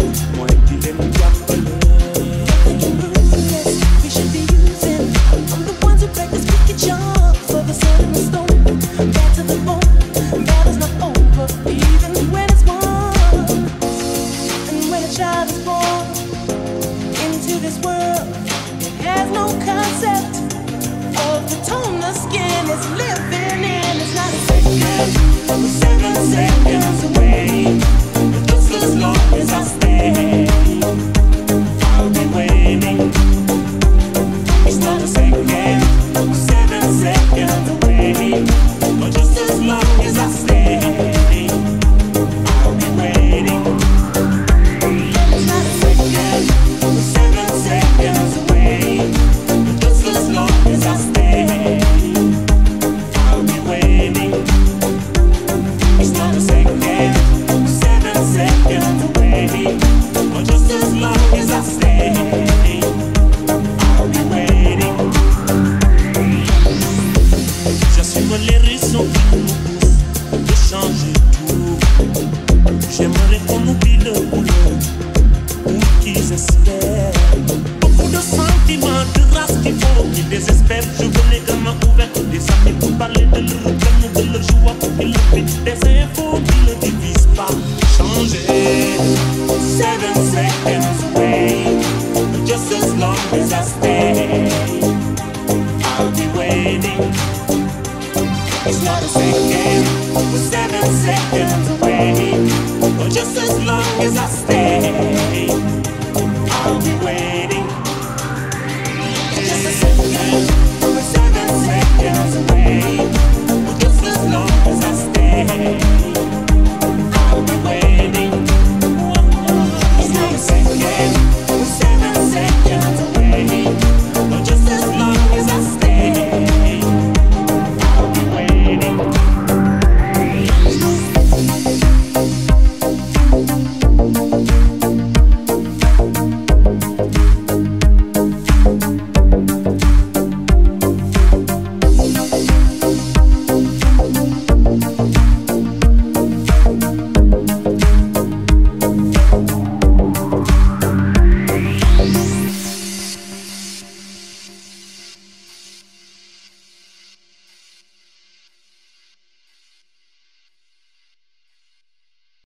Moi qui l'aime we should be using. I'm the ones who practice cricket jump for the sun and the stone. Back to the bone, battle's not over, even when it's won. And when a child is born into this world, it has no concept of the tone the skin is living in. It's not a second, I'm 7 seconds away. But just as long as I stay, I'll be waiting. It's not a second, I'm 7 seconds away. But just as long as I stay, I'll be waiting. It's not a second, I'm 7 seconds away. But just as long as I stay, I'll be waiting. It's not a second, I'm 7 seconds away. But just as long as I stay, I'll be waiting. J'assume les raisons qui nous poussent de changer tout. J'aimerais qu'on oublie le boulot ou qu'ils espèrent. Beaucoup de sentiments, de race qu'il faut qu'ils désespèrent.